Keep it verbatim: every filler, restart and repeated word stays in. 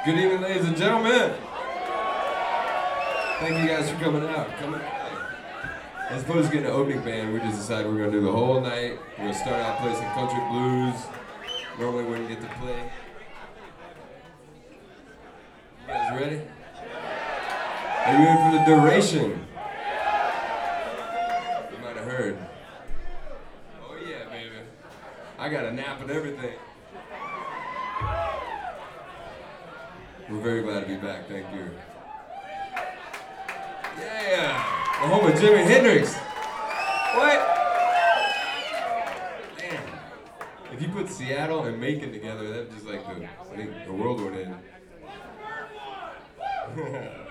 Good evening, ladies and gentlemen. Thank you guys for coming out. Coming out. As opposed to getting an opening band, we just decided we're going to do the whole night. We're going to start out playing some country blues. Normally we wouldn't get to play. You guys ready? Are you in for the duration? You might have heard. Oh yeah, baby. I got a nap and everything. We're very glad to be back, thank you. Yeah! The home of Jimi Hendrix! What? Man. If you put Seattle and Macon together, that'd just like the, I think the world would end.